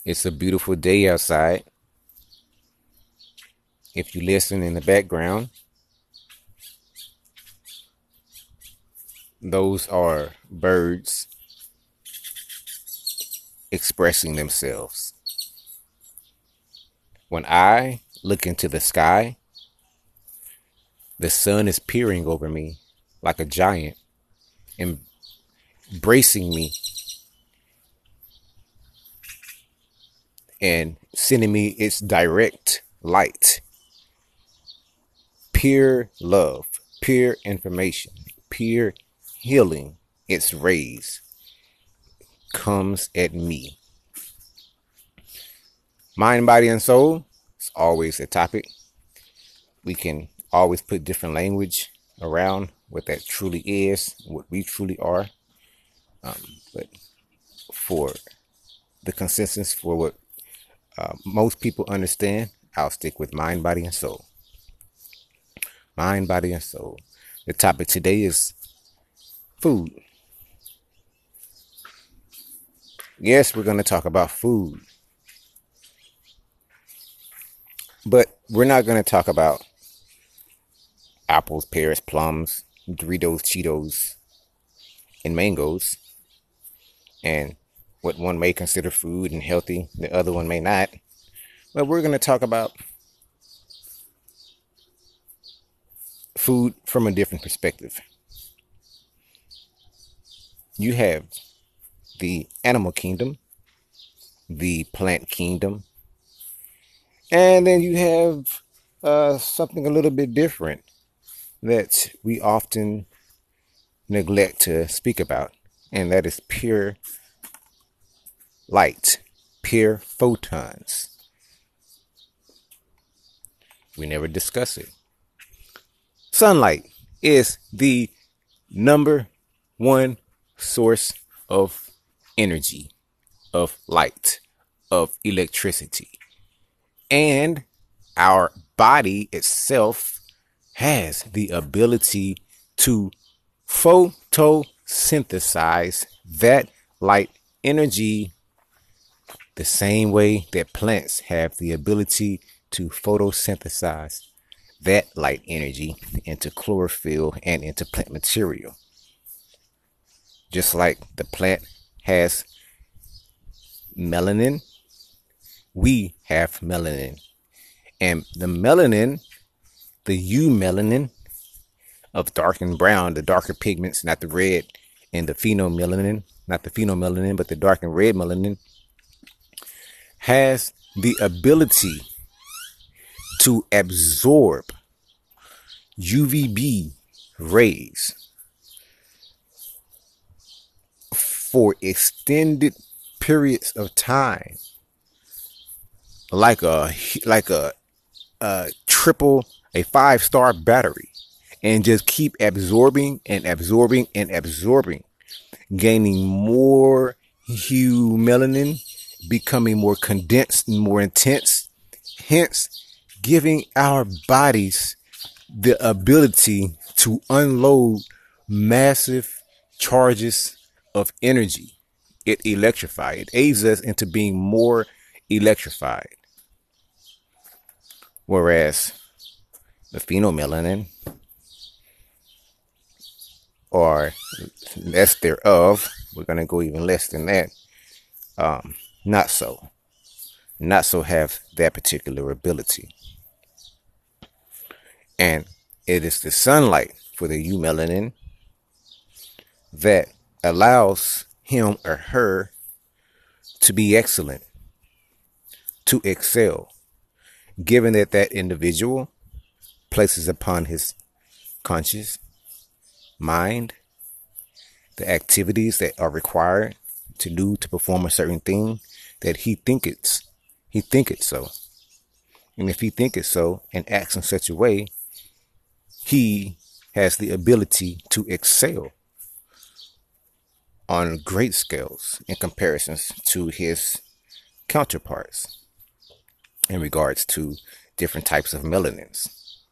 It's a beautiful day outside. If you listen in the background, those are birds expressing themselves. When I look into the sky, the sun is peering over me like a giant, embracing me and sending me its direct light. Pure love, pure information, pure healing. Its rays comes at me. Mind, body, and soul is always a topic. We can always put different language around what that truly is, what we truly are. But for the consensus, for what most people understand, I'll stick with mind, body, and soul. Mind, body, and soul. The topic today is food. Yes, we're going to talk about food. But we're not going to talk about apples, pears, plums, Doritos, Cheetos, and mangoes, and what one may consider food and healthy, the other one may not. But we're going to talk about food from a different perspective. You have the animal kingdom, the plant kingdom, and then you have something a little bit different that we often neglect to speak about, and that is pure light, pure photons. We never discuss it. Sunlight is the number one source of energy, of light, of electricity. And our body itself has the ability to photosynthesize that light energy the same way that plants have the ability to photosynthesize that light energy into chlorophyll and into plant material. Just like the plant has melanin, we have melanin. And the melanin, the eumelanin of dark and brown, the darker pigments, not the red, and the phenomelanin, not the phenomelanin, but the dark and red melanin, has the ability to absorb UVB rays for extended periods of time, like a triple, a 5-star battery, and just keep absorbing and absorbing and absorbing, gaining more hue melanin, becoming more condensed and more intense, hence giving our bodies the ability to unload massive charges of energy. It electrifies. It aids us into being more electrified. Whereas the phenomelanin, or less thereof, we're going to go even less than that, not so have that particular ability. And it is the sunlight for the eumelanin that allows him or her to be excellent, to excel, given that that individual places upon his conscious mind the activities that are required to do to perform a certain thing that he think it's so. And if he think it's so and acts in such a way, he has the ability to excel on great scales in comparisons to his counterparts in regards to different types of melanins.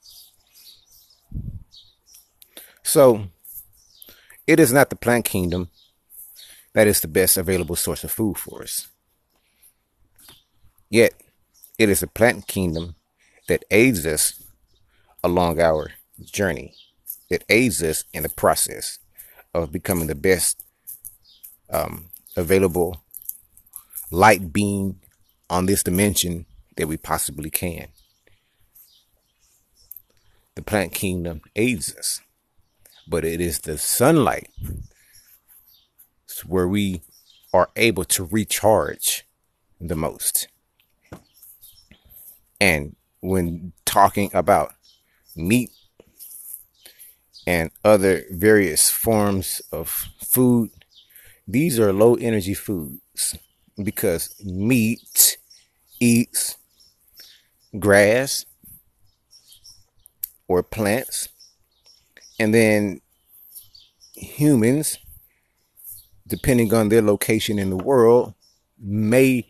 So it is not the plant kingdom that is the best available source of food for us. Yet, it is a plant kingdom that aids us along our journey. It aids us in the process of becoming the best available light being on this dimension that we possibly can. The plant kingdom aids us, but it is the sunlight where we are able to recharge the most. And when talking about meat and other various forms of food, these are low energy foods because meat eats grass or plants, and then humans, depending on their location in the world, may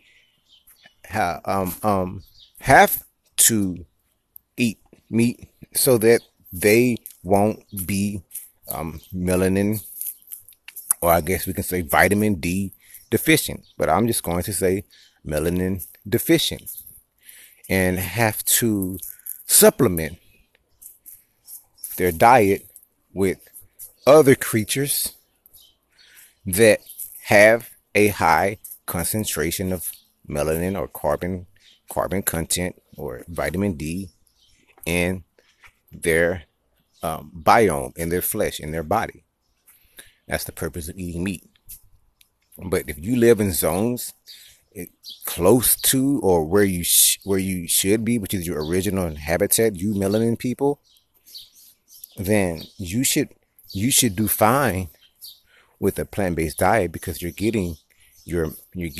have to eat meat so that they won't be melanin, or I guess we can say vitamin D deficient, but I'm just going to say melanin deficient, and have to supplement their diet with other creatures that have a high concentration of melanin or carbon content or vitamin D in their biome, in their flesh, in their body. That's the purpose of eating meat. But if you live in zones close to or where you should be, which is your original habitat, you melanin people, then you should do with a plant-based diet because you're getting your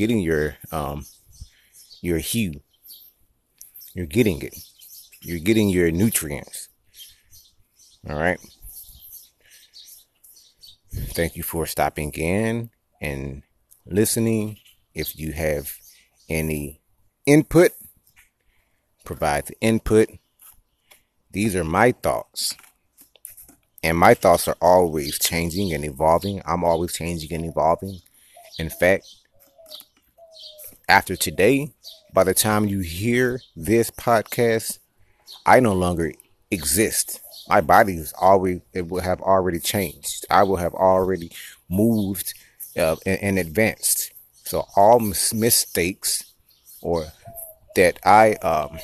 hue. You're getting it. You're getting your nutrients. All right. Thank you for stopping in and listening. If you have any input, provide the input. These are my thoughts. And my thoughts are always changing and evolving. I'm always changing and evolving. In fact, after today, by the time you hear this podcast, I no longer exist. My body it will have already changed. I will have already moved and advanced. So all mistakes or that I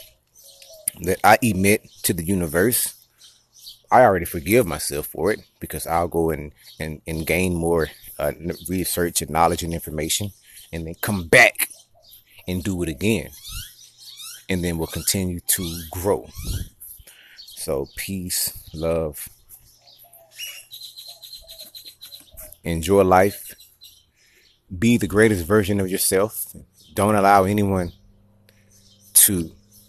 emit to the universe, I already forgive myself for it because I'll go and gain more research and knowledge and information, and then come back and do it again. And then we'll continue to grow. So peace, love, enjoy life, be the greatest version of yourself. Don't allow anyone to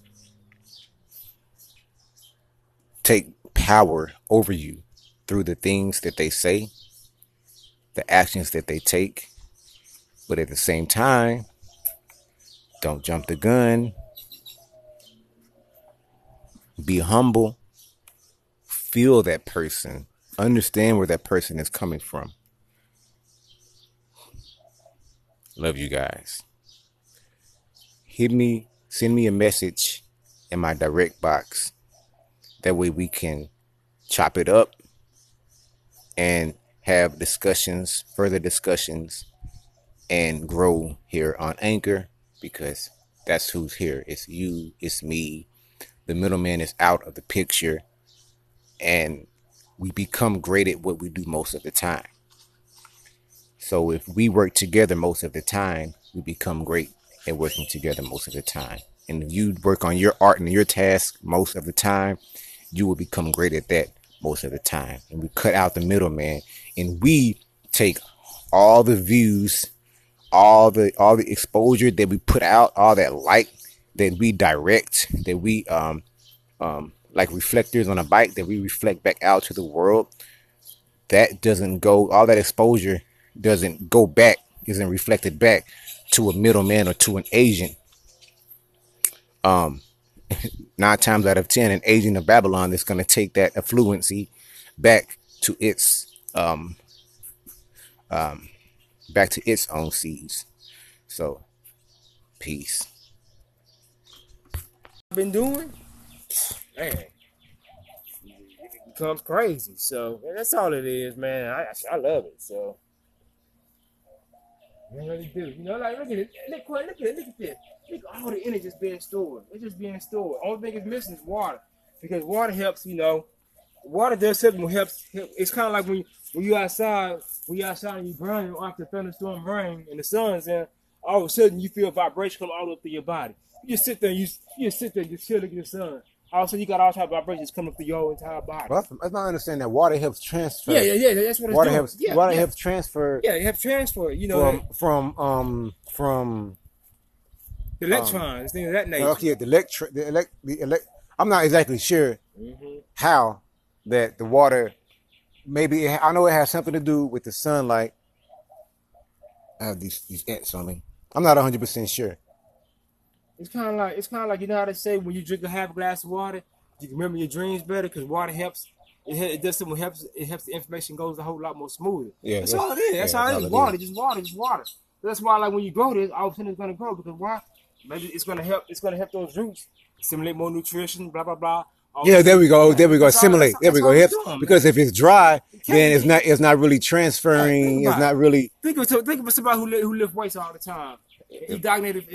take power over you through the things that they say, the actions that they take. But at the same time, don't jump the gun. Be humble. Feel that person. Understand where that person is coming from. Love you guys. Send me a message in my direct box. That way we can chop it up and have discussions, further discussions, and grow here on Anchor, because that's who's here. It's you, it's me. The middleman is out of the picture, and we become great at what we do most of the time. So if we work together most of the time, we become great at working together most of the time. And if you work on your art and your task most of the time, you will become great at that most of the time. And we cut out the middleman, and we take all the views, all the exposure that we put out, all that light that we direct, that we like reflectors on a bike that we reflect back out to the world. That doesn't go, all that exposure doesn't go back, isn't reflected back to a middleman or to an agent. 9 times out of 10, an agent of Babylon is going to take that affluency back to its own seeds. So, peace. been doing, man, it becomes crazy. So that's all it is, man. I love it. So I really do. You know, like look at it. Look at it. Look at this. Look at all the energy just being stored. It's just being stored. Only thing it's missing is water, because water helps. You know, water does something helps. It's kind of like when you outside, and you burn after thunderstorm rain and the sun's in, all of a sudden you feel vibration come all up through your body. You just sit there, you just sit there, and just chill, look at the sun. All of a sudden you got all type of vibrations coming through your whole entire body. Well, that's not understanding that water helps transfer. Yeah. That's what it's water doing. helps. Water helps transfer. Yeah, it helps transfer. You know, from the electrons, things of that nature. Okay, I'm not exactly sure how that the water. Maybe I know it has something to do with the sunlight. I have these ants on me. I'm not 100% sure. It's kind of like you know how they say when you drink a half glass of water, you can remember your dreams better because water helps. It does something helps. It helps the information goes a whole lot more smoother. Yeah, that's all it is. That's all it is. Water, just water. That's why, like when you grow this, all of a sudden it's gonna grow because why? Maybe it's gonna help. It's gonna help those roots assimilate more nutrition. Blah blah blah. Yeah, there we go. Assimilate. There we go. Helps because if it's dry, then it's not really transferring. It's not really. Think of somebody who lift weights all the time. He dominated.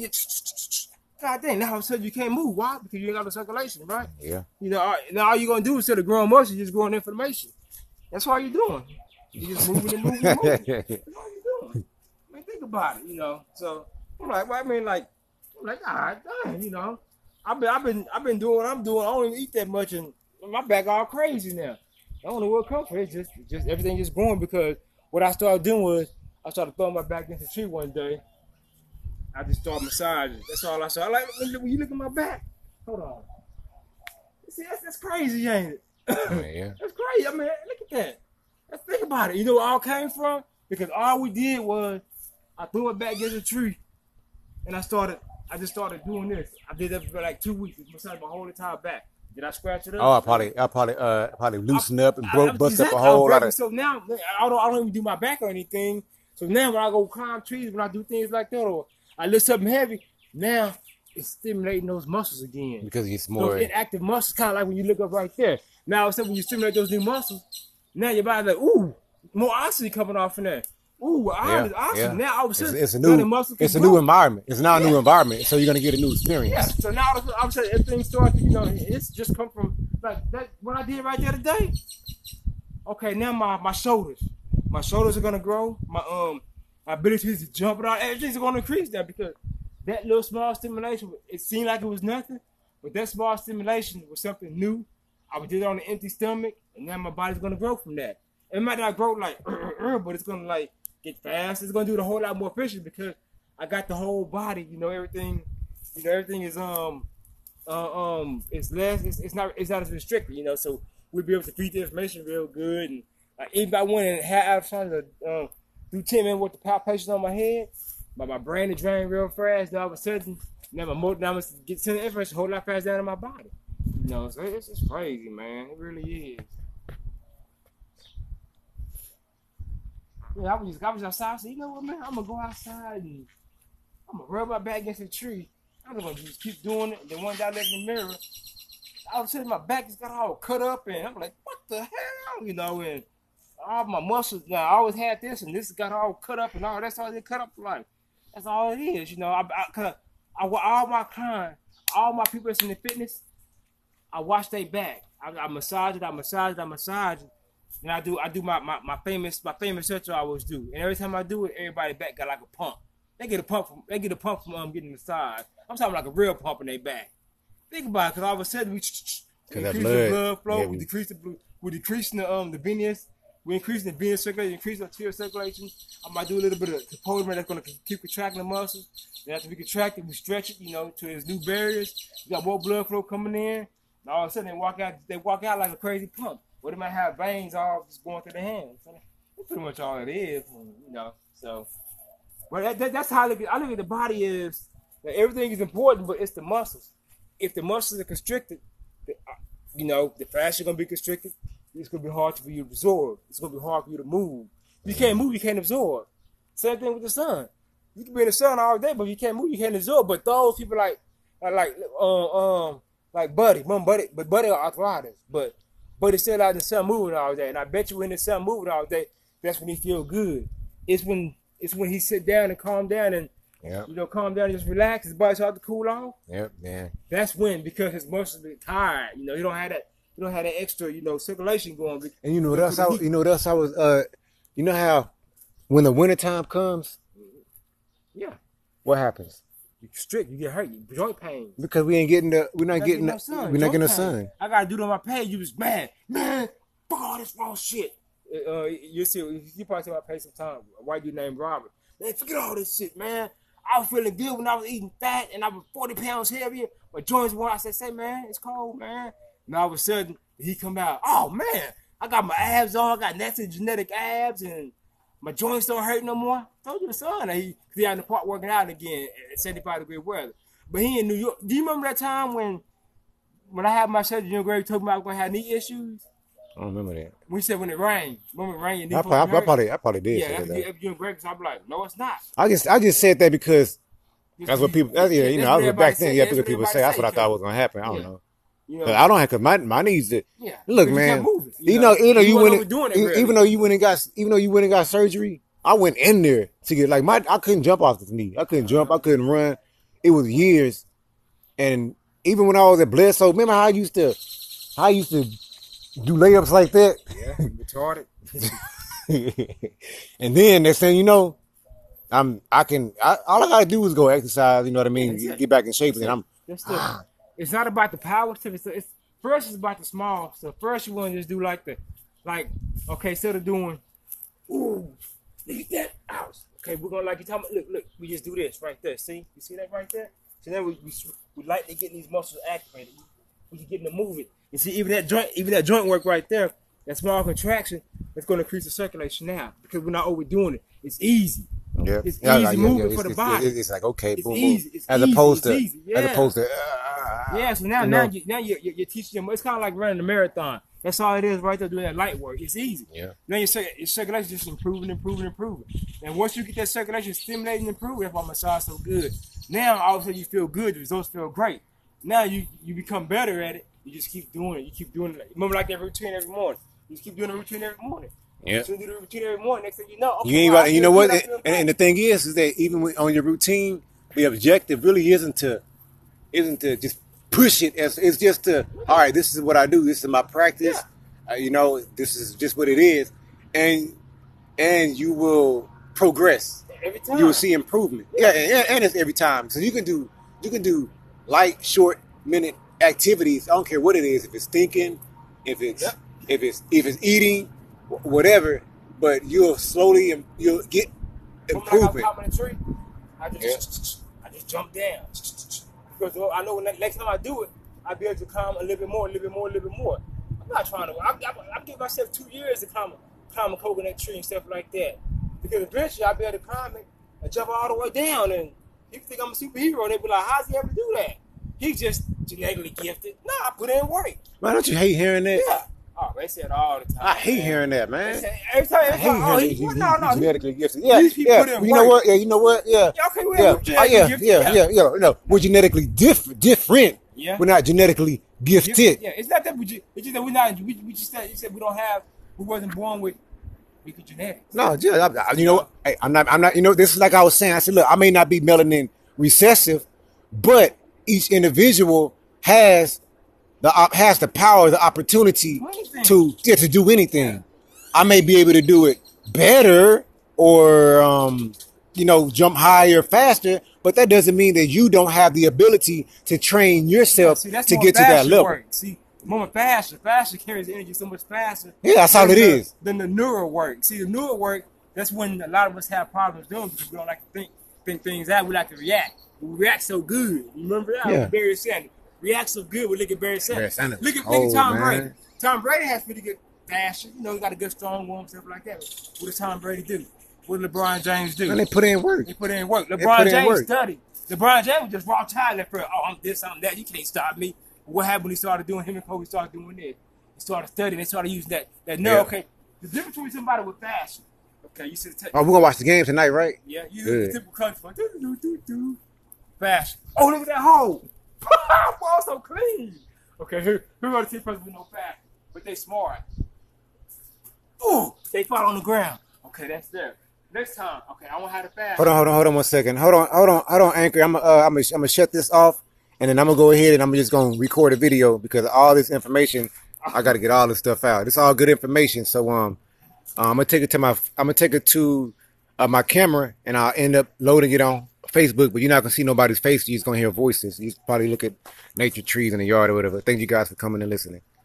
God dang! Now all of a sudden you can't move. Why? Because you ain't got no circulation, right? Yeah. You know, now all you're gonna do instead of growing muscle, you're just growing inflammation. That's all you're doing. You're just moving and moving and moving. That's all you're doing. I mean, think about it. You know. So I'm like, well, I mean, like, God damn, you know. I've been doing what I'm doing. I don't even eat that much, and my back all crazy now. I don't know where it comes from. It's just everything just going because what I started doing was I started throwing my back against the tree one day. I just started massaging. That's all I saw. Like when you look at my back. Hold on. See, that's crazy, ain't it? Yeah. That's crazy. I mean, look at that. Let's think about it. You know where it all came from? Because all we did was I threw my back against the tree, and I just started doing this. I did that for like 2 weeks. It massaged my whole entire back. Did I scratch it up? Oh, I probably loosened up and bust up a whole lot of. So now I don't even do my back or anything. So now when I go climb trees, when I do things like that, or I lift something heavy, now it's stimulating those muscles again. Because it's more those inactive muscles, kind of like when you look up right there. Now, except when you stimulate those new muscles, now your body's like, ooh, more oxygen coming off in there. Ooh, oxygen. Yeah. Now all of a sudden, it's a new environment. It's now a new environment, so you're gonna get a new experience. Yeah. So now all of a sudden, everything starts. You know, it's just come from like that. What I did right there today. Okay, now my shoulders are gonna grow. My ability to jump and all everything's gonna increase now because that little small stimulation. It seemed like it was nothing, but that small stimulation was something new. I did it on an empty stomach, and now my body's gonna grow from that. It might not grow like, but it's gonna like get fast. It's gonna do it a whole lot more efficient because I got the whole body. You know, everything. You know, everything is it's less. It's not as restricted. You know, so we'll be able to feed the information real good. And like, if I went and had out trying to do 10 minutes with the palpation on my head, but my brain is draining real fast. Then all of a sudden, now I'm get send the information a whole lot fast down in my body. You know, so it's just crazy, man. It really is. Yeah, I was outside. So you know what, man? I'm gonna go outside and I'm gonna rub my back against the tree. I'm gonna just keep doing it. Then one day I look in the mirror, all of a sudden my back just got all cut up, and I'm like, what the hell, you know? And all my muscles. Now I always had this, and this got all cut up, and all that's all they cut up like. That's all it is, you know. All my clients, all my people that's in the fitness, I watch their back. I massage it. And I do my famous stretch I always do. And every time I do it, everybody back got like a pump. They get a pump from getting massaged. I'm talking like a real pump in their back. Think about it, because all of a sudden we increase the blood flow, we decrease the venous. We increase the venous circulation, increase the arterial circulation. I might do a little bit of component that's going to keep contracting the muscles. Then after we contract it, we stretch it, you know, to its new barriers. We got more blood flow coming in. And all of a sudden they walk out like a crazy pump. Or they might have veins all just going through the hands. That's pretty much all it is, you know. So, but that's how I look at the body is that everything is important, but it's the muscles. If the muscles are constricted, you know, the fat you're gonna be constricted. It's gonna be hard for you to absorb. It's gonna be hard for you to move. If you can't move, you can't absorb. Same thing with the sun. You can be in the sun all day, but if you can't move, you can't absorb. But those people like like Buddy, but Buddy got arthritis, but Buddy still out in the sun moving all day, and I bet you when the sun moving all day, that's when he feel good. It's when he sit down and calm down and Yep. calm down and just relax. His body start to cool off. Yep, man. That's when, because his muscles are tired. You don't have that extra circulation going. And that's how I was. You know how when the wintertime comes, Yeah, what happens? you strict, you get hurt, you joint pain. Because we're not getting the sun. I gotta do it on my page. You was man, fuck all this wrong shit. You probably see my page sometime. A white dude named Robert. Man, forget all this shit, man. I was feeling good when I was eating fat and I was 40 pounds heavier. My joints were. I said, "Say, man, it's cold, man." And all of a sudden, he come out. Oh man, I got my abs on. I got natural genetic abs and my joints don't hurt no more. I told you the son. He out in the park working out again at 75-degree weather. But he in New York. Do you remember that time when I had my surgery, Greg told me I was going to have knee issues? I don't remember that. We said when it rained. Remember it rained? I probably did. Yeah, that's you and Greg. So I'm like, no, it's not. I just said that because that's what people. I was back then. Yeah, because people say that's what I thought was gonna happen. I don't know. I don't have, cause my knees. Look, man. Even though you went and got surgery, I went in there to get I couldn't jump off the knee. I couldn't jump. I couldn't run. It was years, and even when I was at Bledsoe, remember how I used to do layups like that? Yeah, retarded. And then next thing you know, all I gotta do is go exercise. You know what I mean? Get back in shape, and it's not about the power stuff. First it's about the small stuff. First you want to just do okay, instead of doing, ooh, look at that out. Okay, we're gonna you talking about, look, we just do this right there. See? You see that right there? So then we lightly getting these muscles activated. We can get them moving. You see, even that joint work right there, that small contraction, that's gonna increase the circulation now because we're not overdoing it. It's easy. Yeah, it's easy movement for the body. It's like okay, it's boom, easy. It's as opposed to. Yeah, so now you're teaching them. It's kind of like running a marathon. That's all it is right there, doing that light work. It's easy. Yeah. Now your circulation just improving. And once you get that circulation stimulating and improving, that's why massage so good. Now all of a sudden you feel good. The results feel great. Now you become better at it. You just keep doing it. You keep doing it. Remember like that routine every morning. You just keep doing the routine every morning. Yeah. So you do the routine every morning. Next thing you know, okay, you ain't right. You know what? And the thing is that even on your routine, the objective really isn't to just push it. It's just to, all right, this is what I do. This is my practice. Yeah. This is just what it is, and you will progress every time. You will see improvement. Yeah, and it's every time. So you can do light, short minute activities. I don't care what it is. If it's thinking, if it's eating, whatever. But you'll get improvement. When I top of the tree, I just jump down because I know when next time I do it, I'll be able to climb a little bit more. I'm not trying to. I give myself 2 years to climb a coconut tree and stuff like that because eventually I'll be able to climb it and jump all the way down. And people think I'm a superhero. And they be like, "How's he ever do that?" He's just genetically gifted. No, I put in work. Why don't you hate hearing that? Yeah. Oh, they say it all the time. I hate hearing that, man. Every time, he's genetically gifted. Yeah, these people put in you know work. what? Yeah, you know what? Yeah. Okay, we're We're genetically different. Yeah. We're not genetically gifted. Yeah, it's not that it's just that we're not. We just said you said we wasn't born with good genetics. No, I'm not. This is like I was saying. I said, look, I may not be melanin recessive, but each individual has the power, the opportunity to do anything. Yeah. I may be able to do it better or jump higher, faster, but that doesn't mean that you don't have the ability to train yourself to get to that level. Work. See, more faster carries energy so much faster. Yeah, that's all it is. Than the neural work. See, the neural work, that's when a lot of us have problems doing because we don't like to think things out. We like to react. We react so good. You remember that? Yeah. Barry Sanders. React so good. We look at Barry Sanders. Look at Tom Brady. Tom Brady has pretty good fashion. He got a good strong arm, stuff like that. What does Tom Brady do? What did LeBron James do? And they put in work. LeBron James studied. LeBron James was just raw child at first. Oh, I'm this, I'm that. You can't stop me. But what happened when he started doing, him and Kobe started doing this? He started studying. They started using that nerve. Yeah. Okay, the difference between somebody with fashion. Okay, you see the we're going to watch the game tonight, right? Yeah, you do the typical country. Fashion. Oh, look at that hole. Ball so clean. Okay, here are the team person with no fat, but they smart. Ooh, they fall on the ground. Okay, that's there. Next time, okay, I won't have the fast. Hold on 1 second. Hold on, Anchor. I'm gonna shut this off, and then I'm gonna go ahead and I'm just gonna record a video because all this information, I gotta get all this stuff out. It's all good information. So I'm gonna take it to my camera, and I'll end up loading it on Facebook. But you're not gonna see nobody's face. You're just gonna hear voices. You probably look at nature, trees in the yard or whatever. Thank you guys for coming and listening.